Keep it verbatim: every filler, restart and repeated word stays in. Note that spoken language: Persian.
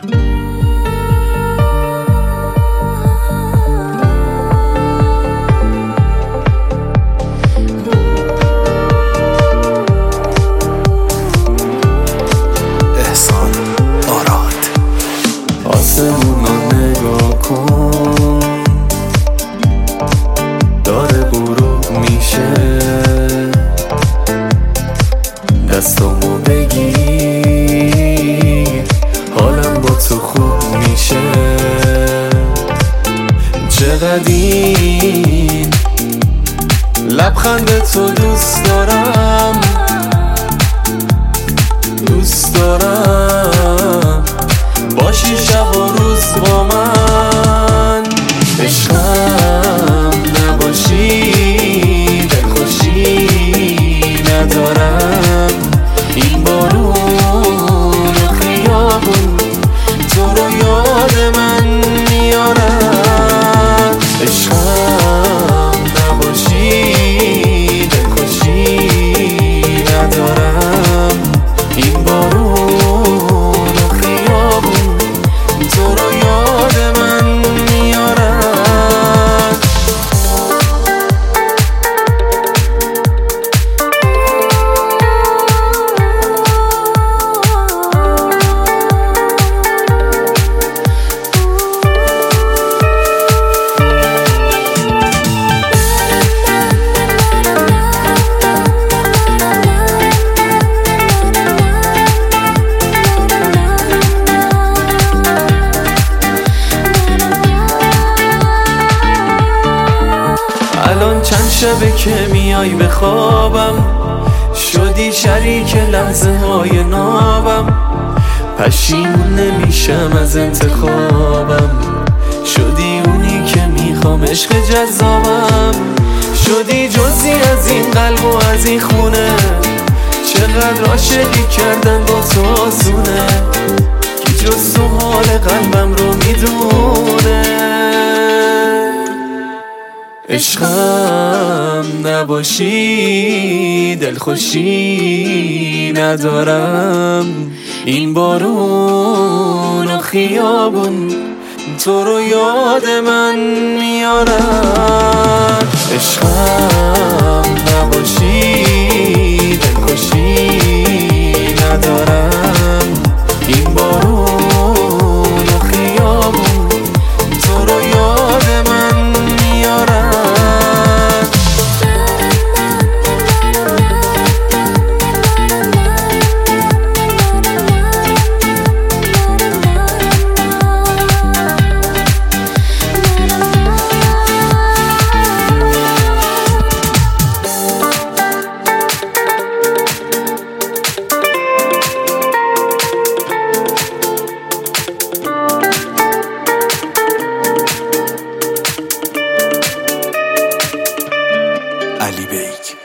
آسمون رو نگاه کن، داره غروب میشه، دستامو بگیر، حالم با تو خوب میشه. چقدر این لبخند تو دوست دارم، دوست دارم باشی شب و روز با من. عشقم نباشی دلخوشی ندارم، این بارون و خیابون تو رو یاد من میارم. عشقم نباشی دلخوشی ندارم، این بارون و خیابون تو رو یاد من میارم. الان چند شبه که میای به خوابم، شدی شریک لحظه های نابم. پشیمون نمیشم از انتخابم، شدی اونی که میخوام، عشق جذابم. شدی جزی از این قلب و از این خونه، چقدر عاشقی کردن با تو آسونه، کی جز تو حال قلبم رو میدونه. عشقم نباشی دلخوشی ندارم، این بارون و خیابون تو رو یاد من میارم. عشقم نباشی دلخوشی ندارم، این بارون و خیابون تو رو یاد من میارم. علی بیگ.